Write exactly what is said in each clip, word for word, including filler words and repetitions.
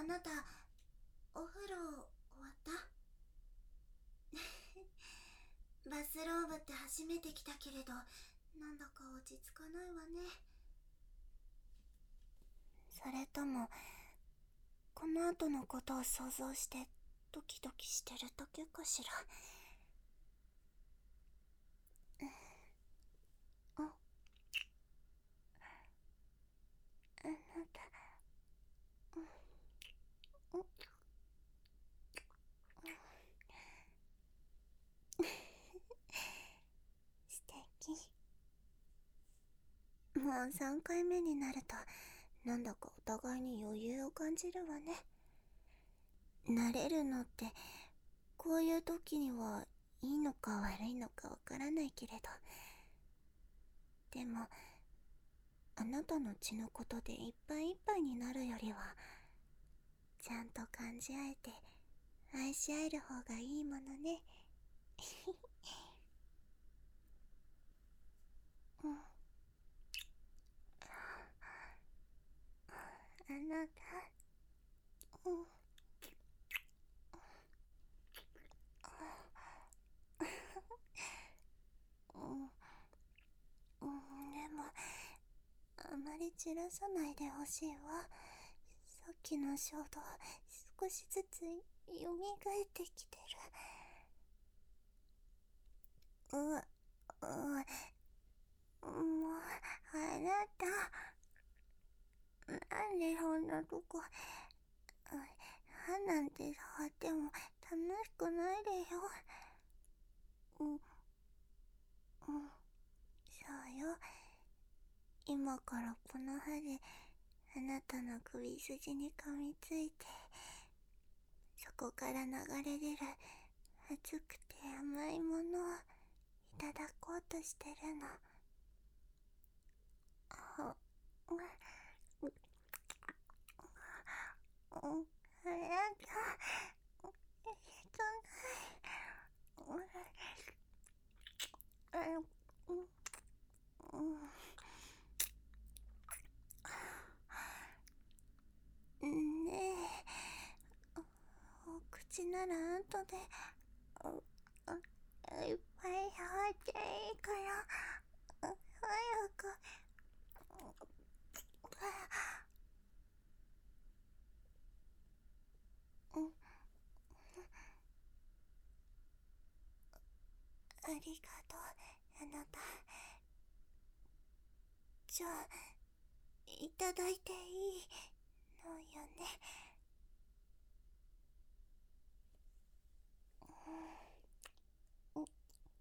あなた、お風呂終わった？バスローブって初めて来たけれど、なんだか落ち着かないわね。それとも、この後のことを想像してドキドキしてるだけかしら。あ、あなた、うん、素敵。もうさんかいめになると、なんだかお互いに余裕を感じるわね。慣れるのって、こういう時にはいいのか悪いのかわからないけれど、でも、あなたの血のことでいっぱいいっぱいになるよりは、ちゃんと感じ合えて、愛し合える方がいいものね。うん、あなた、うん、うん、うん、でも、あまり散らさないでほしいわ。さっきの衝動、少しずつ蘇ってきてる。う、う、もう、あなた、なんでそんなとこ、歯なんて触っても楽しくないでしょ。うん、うん、そうよ。今からこの歯であなたの首筋に噛みついて、そこから流れ出る熱くて甘いものをいただこうとしてるの。あ、うん、うん、あなた、えっとない。うん、うん、うん、ねえ、お口なら後で、うん、うん、いっぱい触っていいから、うん、早く。うん、ありがとう、あなた。じゃあ、いただいていいのよね。うん、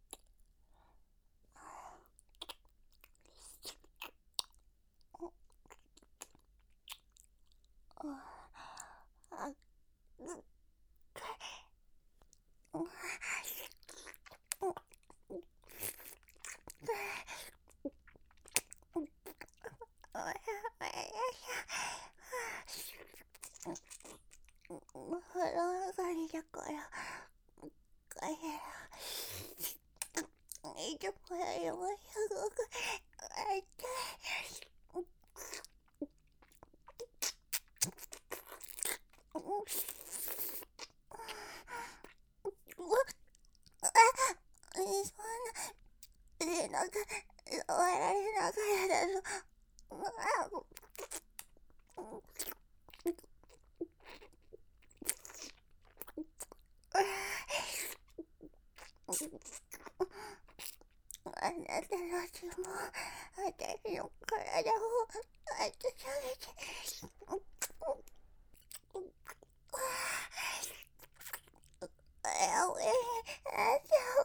うん、あ、うん、うん、お風呂上がりだから、帰ら、いつもよりもすごく会いたい。そんな、え、なんか、触られながらだと、あなたの血も、私の体を温めて、あ、おえ、あ、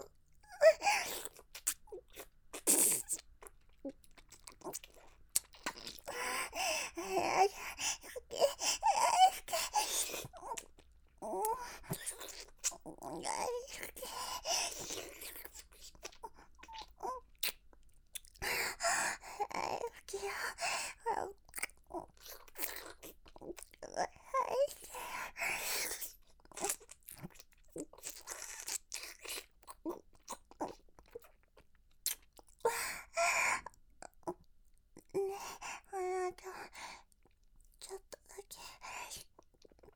ねえ、あなた、ちょっとだけ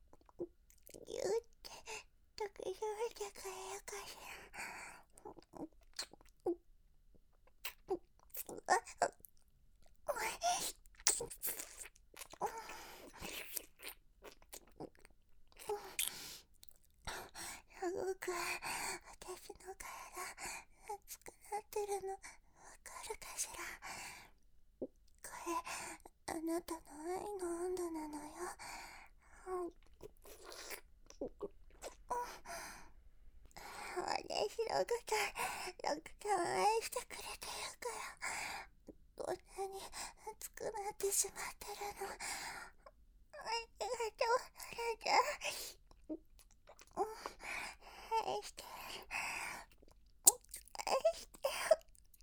なたの愛の温度なのよ。私のことよく可愛してくれてるからこんなに熱くなってしまってるの。ありがとう、あなた。愛してる、愛してる。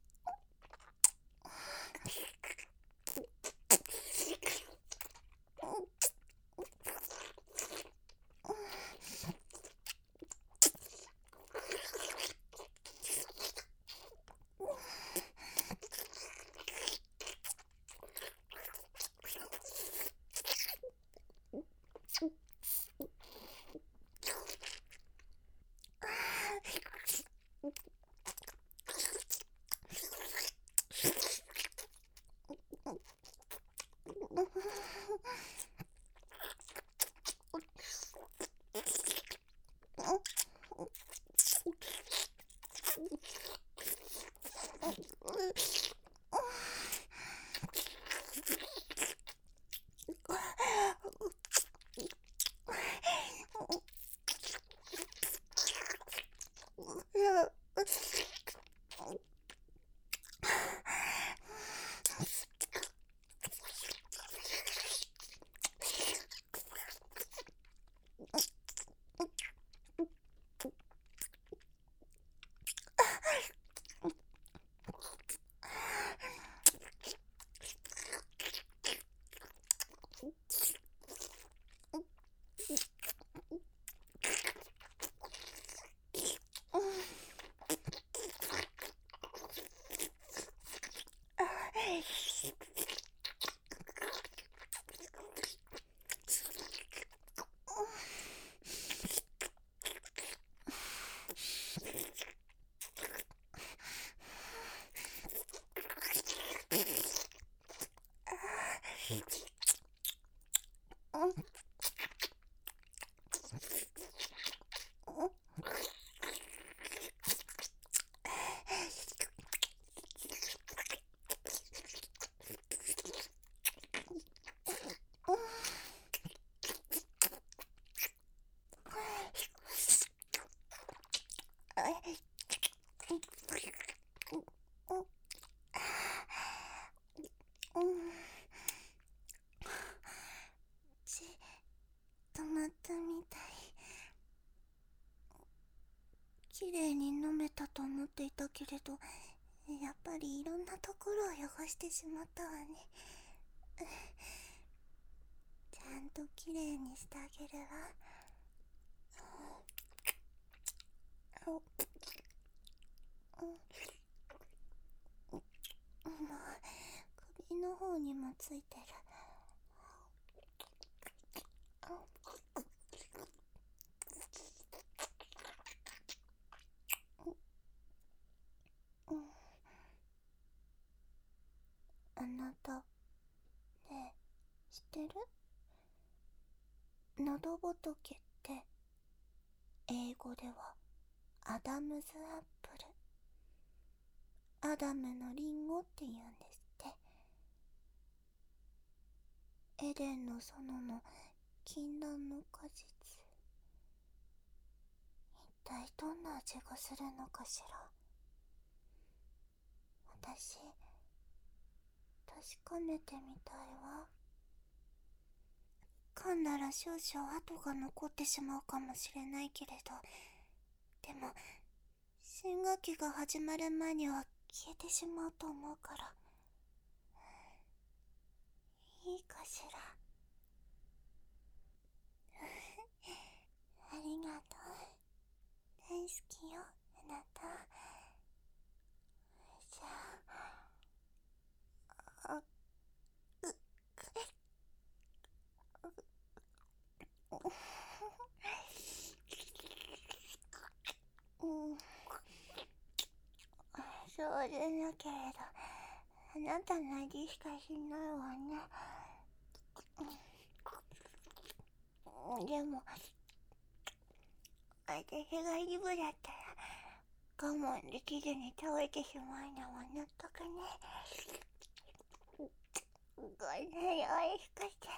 止まったみたい。綺麗に飲めたと思っていたけれど、やっぱりいろんなところを汚してしまったわね。ちゃんと綺麗にしてあげるわ。もう首の方にもついてる。あなた、ねえ、知ってる？喉仏って英語ではアダムズアップル、アダムのリンゴって言うんですって。エデンの園の禁断の果実、一体どんな味がするのかしら。私確かめてみたいわ。噛んだら少々跡が残ってしまうかもしれないけれど、でも新学期が始まる前には消えてしまうと思うから、いいかしら。ありがとう。大好きよ、あなた。じゃあ、あ、う、うん、そうでなけれど、あなたの味しかしないわね。でも、私がイブだったら、我慢できずに倒れてしまうのは納得ね。 これおいしくて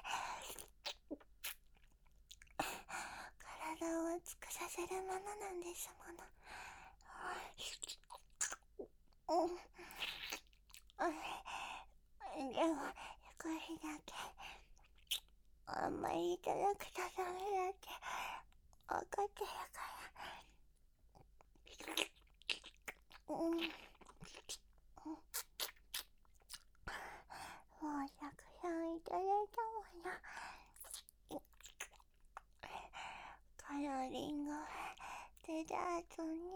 体を熱くさせるものなんですもの。うん。でも少しだけあんまりいただくとダメだって分かってるから。うん。もうたくさんいただいたもの。カロリングデザートに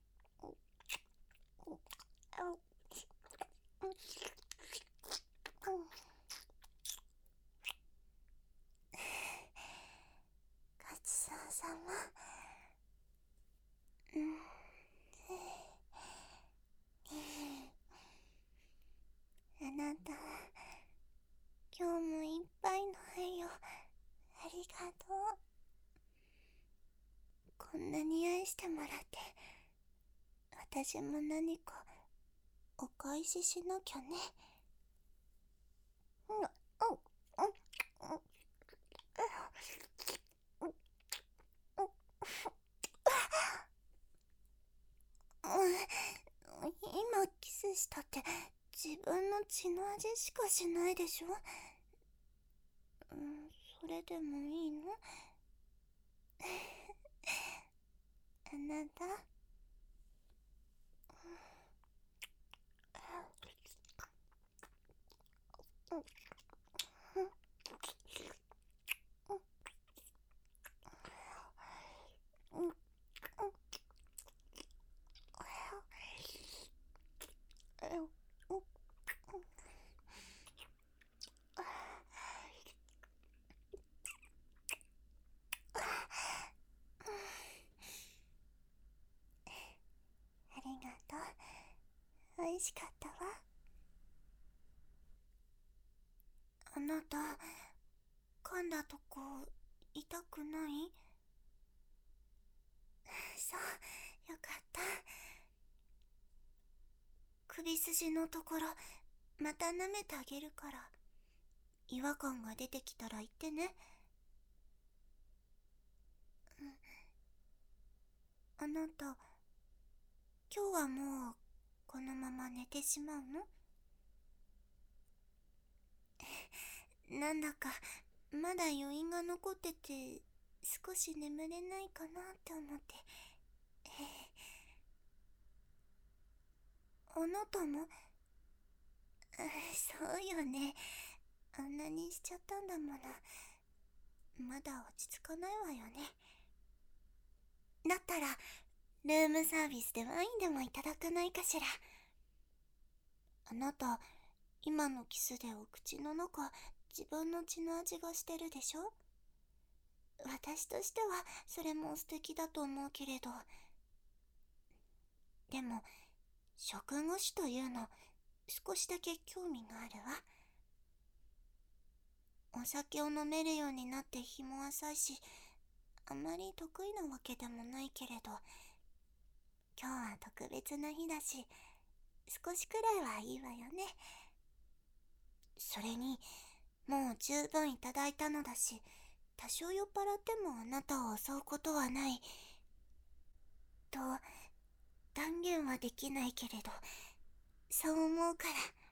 ごちそうさま。うん。あなた今日もいっぱいの愛をありがとう。こんなに愛してもらって私も何かお返ししなきゃね。うんうんうんうん今キスしたって自分の血の味しかしないでしょ。うん、それでもいいの？あなた、ありがとう。美味しかったわ。あなた、噛んだとこ痛くない？そう、よかった。首筋のところまた舐めてあげるから、違和感が出てきたら言ってね。うん。あなた、今日はもうこのまま寝てしまうの？なんだかまだ余韻が残ってて少し眠れないかなって思って。あなたも？そうよね。あんなにしちゃったんだもの。まだ落ち着かないわよね。だったらルームサービスでワインでもいただかないかしら。あなた今のキスでお口の中自分の血の味がしてるでしょ。私としてはそれも素敵だと思うけれど、でも食後酒というの少しだけ興味があるわ。お酒を飲めるようになって日も浅いし、あまり得意なわけでもないけれど、今日は特別な日だし少しくらいはいいわよね。それにもう十分いただいたのだし、多少酔っ払ってもあなたを襲うことはないと断言はできないけれど、そう思うから。